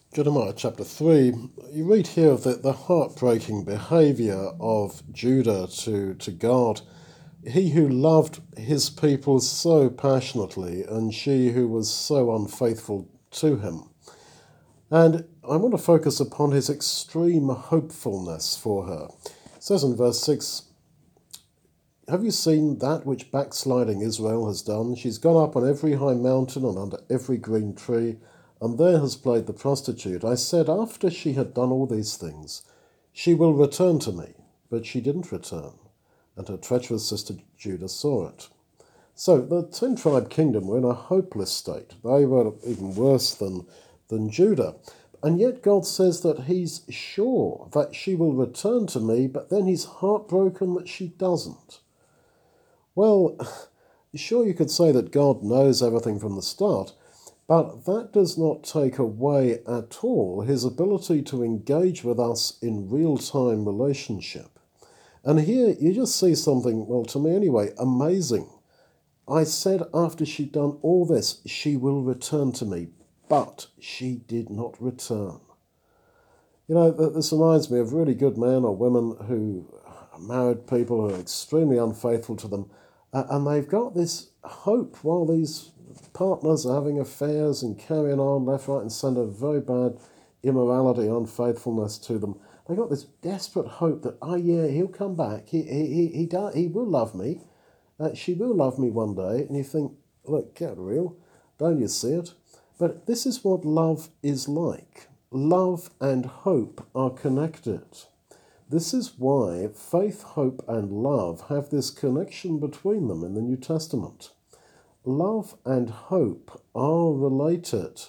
Jeremiah chapter 3, you read here of the heartbreaking behaviour of Judah to God. He who loved his people so passionately, and she who was so unfaithful to him. And I want to focus upon his extreme hopefulness for her. It says in verse 6, have you seen that which backsliding Israel has done? She's gone up on every high mountain and under every green tree, and there has played the prostitute. I said, after she had done all these things, she will return to me. But she didn't return, and her treacherous sister Judah saw it. So the 10-tribe kingdom were in a hopeless state. They were even worse than Judah. And yet God says that he's sure that she will return to me, but then he's heartbroken that she doesn't. Well, sure, you could say that God knows everything from the start, but that does not take away at all his ability to engage with us in real-time relationship. And here you just see something, well, to me anyway, amazing. I said after she'd done all this, she will return to me, but she did not return. You know, this reminds me of really good men or women who married people who are extremely unfaithful to them, and they've got this hope while these partners are having affairs and carrying on left, right, and centre, very bad immorality, unfaithfulness to them. They got this desperate hope that, oh yeah, he'll come back. He will love me. She will love me one day. And you think, look, get real. Don't you see it? But this is what love is like. Love and hope are connected. This is why faith, hope, and love have this connection between them in the New Testament. Love and hope are related.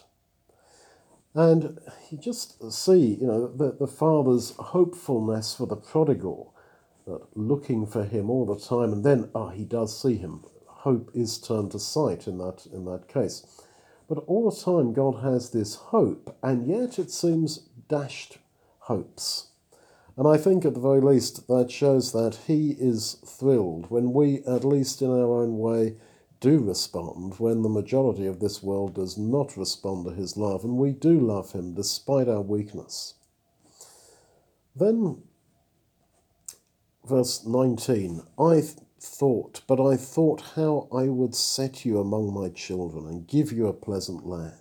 And you just see, the father's hopefulness for the prodigal, looking for him all the time, and then, he does see him. Hope is turned to sight in that case. But all the time God has this hope, and yet it seems dashed hopes. And I think at the very least that shows that he is thrilled when we, at least in our own way, do respond, when the majority of this world does not respond to his love, and we do love him despite our weakness. Then, verse 19, I thought how I would set you among my children and give you a pleasant land.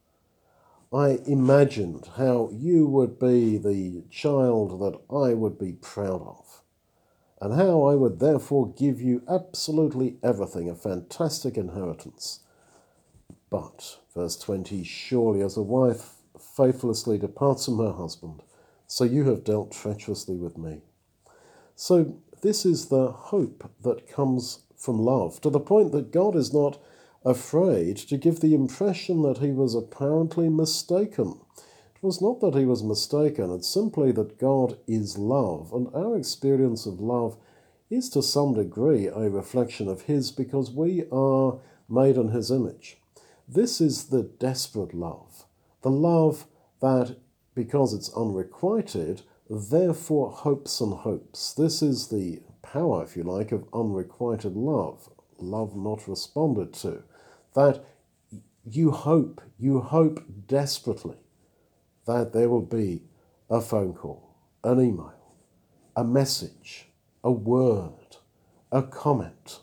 I imagined how you would be the child that I would be proud of, and how I would therefore give you absolutely everything, a fantastic inheritance. But, verse 20, surely as a wife faithlessly departs from her husband, so you have dealt treacherously with me. So this is the hope that comes from love, to the point that God is not afraid to give the impression that he was apparently mistaken. It was not that he was mistaken, it's simply that God is love, and our experience of love is to some degree a reflection of his, because we are made in his image. This is the desperate love, the love that, because it's unrequited, therefore hopes and hopes. This is the power, if you like, of unrequited love, love not responded to, that you hope desperately that there will be a phone call, an email, a message, a word, a comment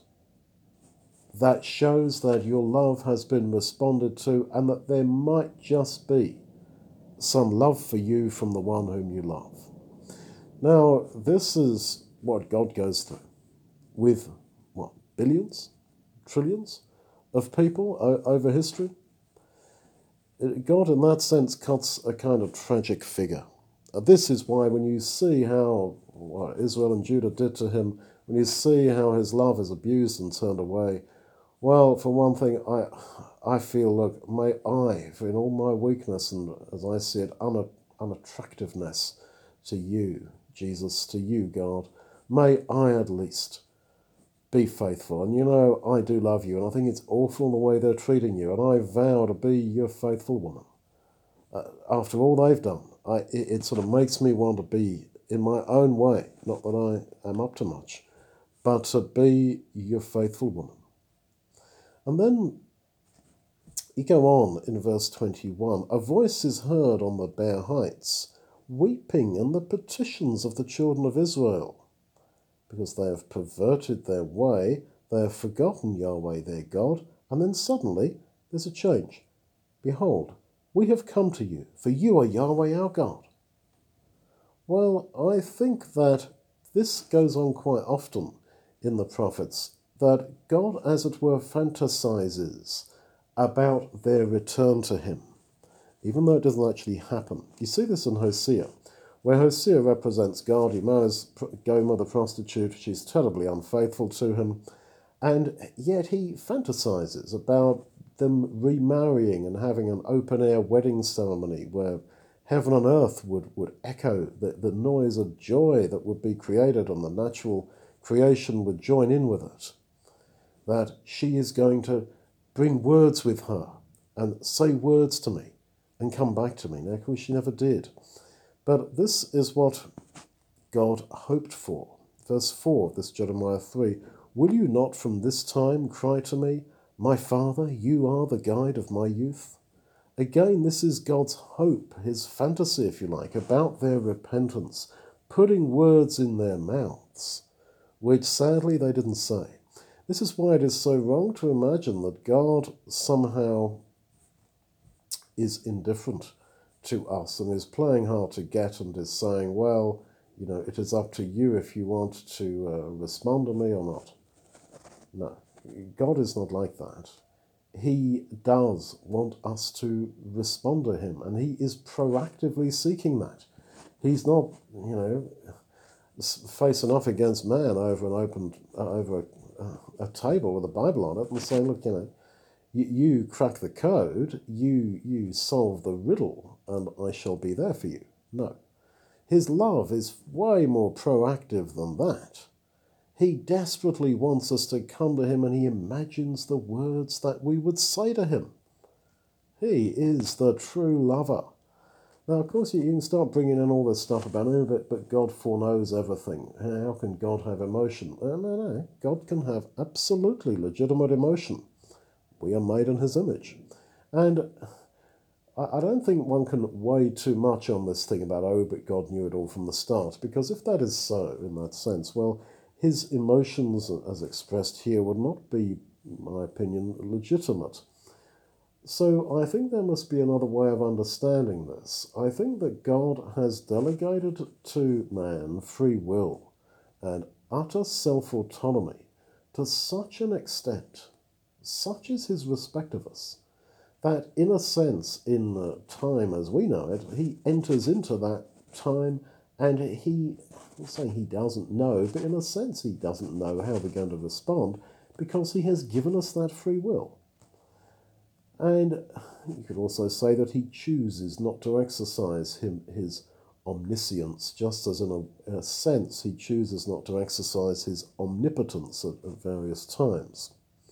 that shows that your love has been responded to, and that there might just be some love for you from the one whom you love. Now, this is what God goes through with, billions, trillions of people over history. God, in that sense, cuts a kind of tragic figure. This is why when you see how what Israel and Judah did to him, when you see how his love is abused and turned away, well, for one thing, I feel, look, may I, in all my weakness and, as I see it, unattractiveness to you, Jesus, to you, God, may I at least be faithful. And I do love you, and I think it's awful the way they're treating you, and I vow to be your faithful woman. After all they've done, it sort of makes me want to be, in my own way, not that I am up to much, but to be your faithful woman. And then You go on in verse 21, a voice is heard on the bare heights, weeping and the petitions of the children of Israel, because they have perverted their way, they have forgotten Yahweh their God, and then suddenly there's a change. Behold, we have come to you, for you are Yahweh our God. Well, I think that this goes on quite often in the prophets, that God, as it were, fantasizes about their return to him, even though it doesn't actually happen. You see this in Hosea, where Hosea represents God. He marries Gomer the prostitute. She's terribly unfaithful to him, and yet he fantasizes about them remarrying and having an open-air wedding ceremony where heaven and earth would echo the noise of joy that would be created, and the natural creation would join in with it. That she is going to bring words with her and say words to me and come back to me. Now, of course, she never did. But this is what God hoped for. Verse 4 of this Jeremiah 3, will you not from this time cry to me, my Father, you are the guide of my youth? Again, this is God's hope, his fantasy, if you like, about their repentance, putting words in their mouths, which sadly they didn't say. This is why it is so wrong to imagine that God somehow is indifferent to us and is playing hard to get and is saying, well, it is up to you if you want to respond to me or not. No, God is not like that. He does want us to respond to him, and he is proactively seeking that. He's not, facing off against man over a table with a Bible on it and saying, look, you crack the code, you solve the riddle, and I shall be there for you. No. His love is way more proactive than that. He desperately wants us to come to him, and he imagines the words that we would say to him. He is the true lover. Now, of course, you can start bringing in all this stuff about, but God foreknows everything. How can God have emotion? No. God can have absolutely legitimate emotion. We are made in his image. And I don't think one can weigh too much on this thing about, but God knew it all from the start. Because if that is so, in that sense, well, his emotions as expressed here would not be, in my opinion, legitimate. So I think there must be another way of understanding this. I think that God has delegated to man free will and utter self-autonomy to such an extent, such is his respect of us, that in a sense, in time as we know it, he enters into that time, and I'm saying he doesn't know, but in a sense he doesn't know how we're going to respond, because he has given us that free will. And you could also say that he chooses not to exercise his omniscience, just as in a sense he chooses not to exercise his omnipotence at various times.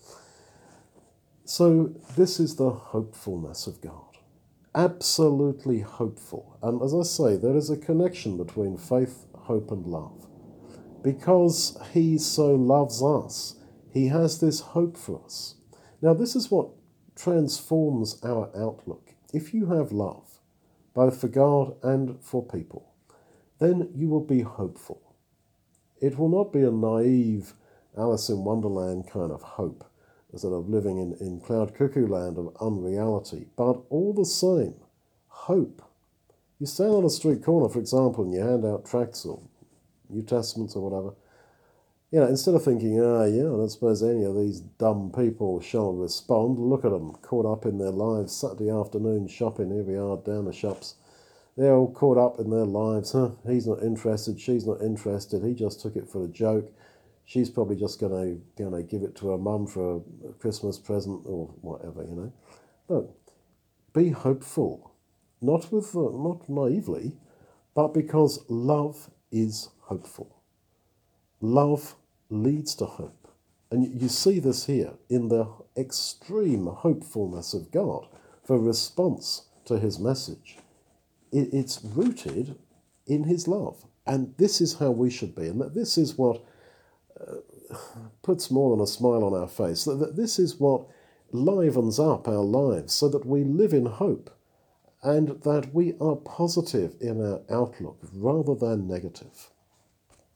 So this is the hopefulness of God. Absolutely hopeful. And as I say, there is a connection between faith, hope, and love. Because he so loves us, he has this hope for us. Now, this is what transforms our outlook. If you have love, both for God and for people, then you will be hopeful. It will not be a naive Alice in Wonderland kind of hope, instead of living in cloud cuckoo land of unreality, but all the same, hope. You stand on a street corner, for example, and you hand out tracts or New Testaments or whatever, instead of thinking, I don't suppose any of these dumb people shall respond, look at them, caught up in their lives, Saturday afternoon shopping, here we are, down the shops, they're all caught up in their lives, he's not interested, she's not interested, he just took it for a joke, she's probably just going to give it to her mum for a Christmas present or whatever, Look, be hopeful, not naively, but because love is hopeful. Love leads to hope. And you see this here in the extreme hopefulness of God for response to his message. It's rooted in his love. And this is how we should be. And this is what puts more than a smile on our face. That this is what livens up our lives so that we live in hope and that we are positive in our outlook rather than negative.